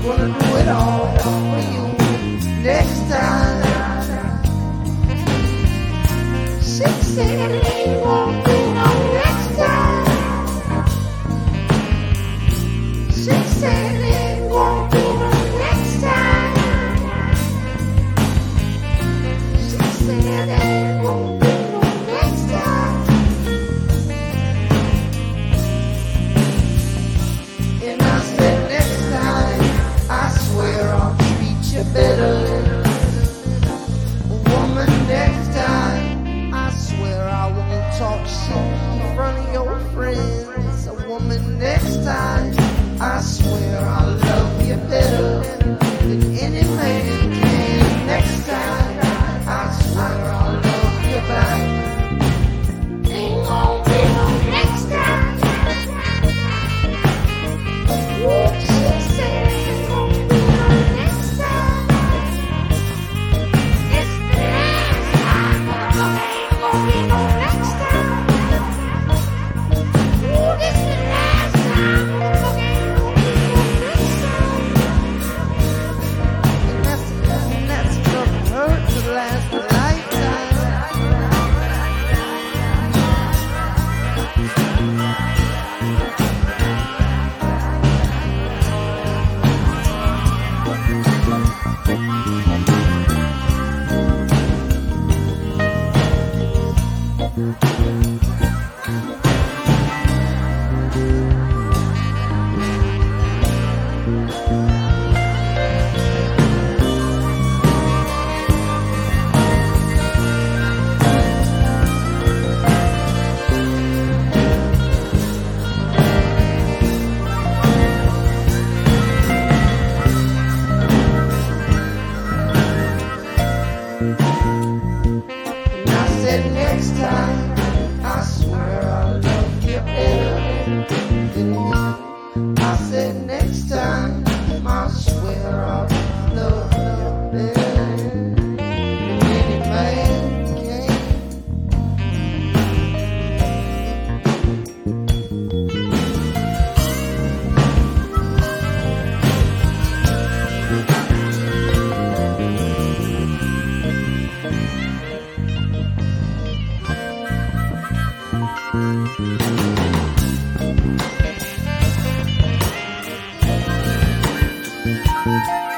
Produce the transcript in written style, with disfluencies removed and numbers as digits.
Gonna do it all for you next time. She said it won't be no next time. She said it won't be no next time. She said it won't be no next time. And I said next time, I swear I'll treat you better. Woman, next time, I swear I won't talk shit in front of your friends. A woman, next time, I swear I'll love you better than any man can. Next time, I swear I'll love you back. Ain't gonna be no next time. She said ain't gonna be no next time. It's the last time, but ain't gonna be no next time. Ooh, this the last time, but ain't gonna be no next time. And that's gonna hurt to last a lifetime. And I said next time, I swear I'll love you better than you. I said next time, I swear I'll love you better than any man can. Thank you.